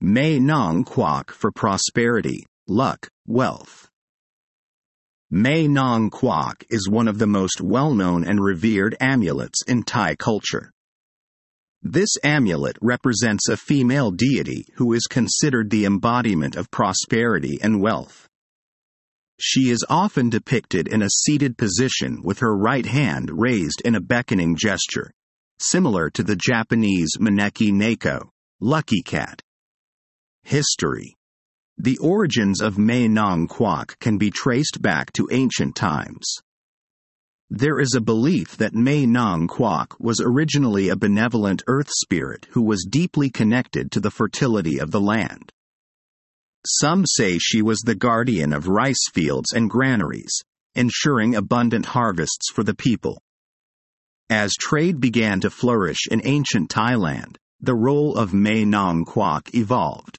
Mae Nong Kwok for prosperity, luck, wealth. Mae Nong Kwok is one of the most well-known and revered amulets in Thai culture. This amulet represents a female deity who is considered the embodiment of prosperity and wealth. She is often depicted in a seated position with her right hand raised in a beckoning gesture, similar to the Japanese Maneki Neko, lucky cat. History. The origins of Mae Nong Kwok can be traced back to ancient times. There is a belief that Mae Nong Kwok was originally a benevolent earth spirit who was deeply connected to the fertility of the land. Some say she was the guardian of rice fields and granaries, ensuring abundant harvests for the people. As trade began to flourish in ancient Thailand, the role of Mae Nong Kwok evolved.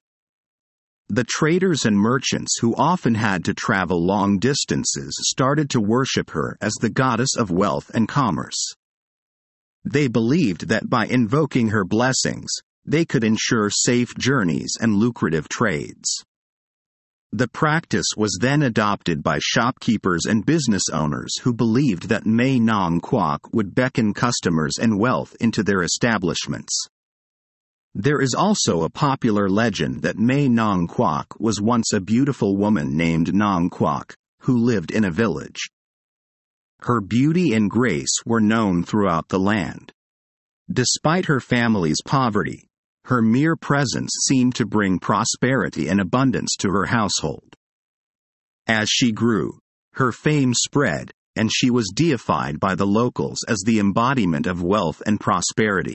The traders and merchants who often had to travel long distances started to worship her as the goddess of wealth and commerce. They believed that by invoking her blessings, they could ensure safe journeys and lucrative trades. The practice was then adopted by shopkeepers and business owners who believed that Mae Nong Kwok would beckon customers and wealth into their establishments. There is also a popular legend that Mae Nong Kwok was once a beautiful woman named Nong Kwok, who lived in a village. Her beauty and grace were known throughout the land. Despite her family's poverty, her mere presence seemed to bring prosperity and abundance to her household. As she grew, her fame spread, and she was deified by the locals as the embodiment of wealth and prosperity.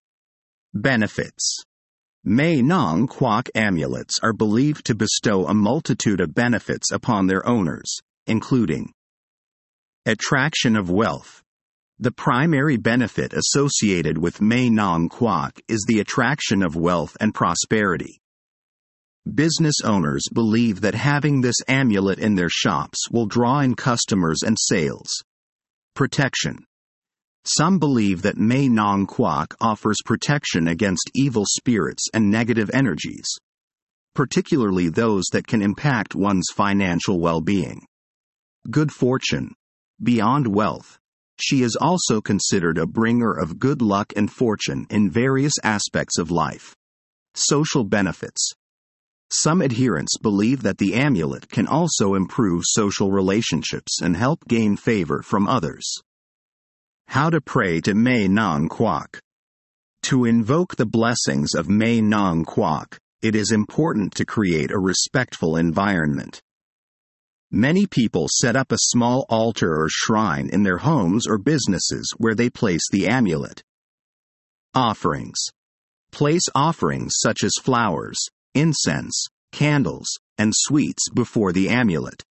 Benefits. Mae Nong Kwok amulets are believed to bestow a multitude of benefits upon their owners, including attraction of wealth. The primary benefit associated with Mae Nong Kwok is the attraction of wealth and prosperity. Business owners believe that having this amulet in their shops will draw in customers and sales. Protection. Some believe that Mae Nong Kwok offers protection against evil spirits and negative energies, particularly those that can impact one's financial well-being. Good fortune. Beyond wealth, she is also considered a bringer of good luck and fortune in various aspects of life. Social benefits. Some adherents believe that the amulet can also improve social relationships and help gain favor from others. How to pray to Mae Nong Kwok. To invoke the blessings of Mae Nong Kwok, it is important to create a respectful environment. Many people set up a small altar or shrine in their homes or businesses where they place the amulet. Offerings. Place offerings such as flowers, incense, candles, and sweets before the amulet.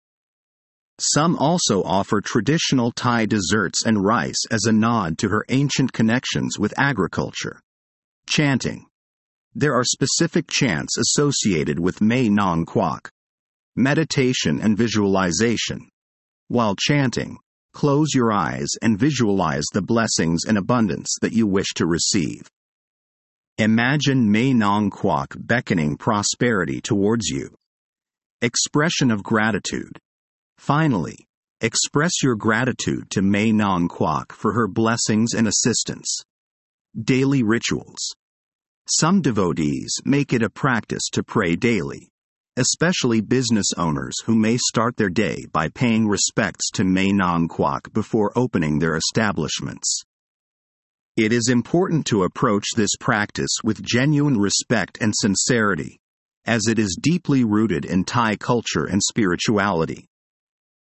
Some also offer traditional Thai desserts and rice as a nod to her ancient connections with agriculture. Chanting. There are specific chants associated with Mae Nong Kwok. Meditation and visualization. While chanting, close your eyes and visualize the blessings and abundance that you wish to receive. Imagine Mae Nong Kwok beckoning prosperity towards you. Expression of gratitude. Finally, express your gratitude to Mae Nong Kwok for her blessings and assistance. Daily rituals. Some devotees make it a practice to pray daily, especially business owners who may start their day by paying respects to Mae Nong Kwok before opening their establishments. It is important to approach this practice with genuine respect and sincerity, as it is deeply rooted in Thai culture and spirituality.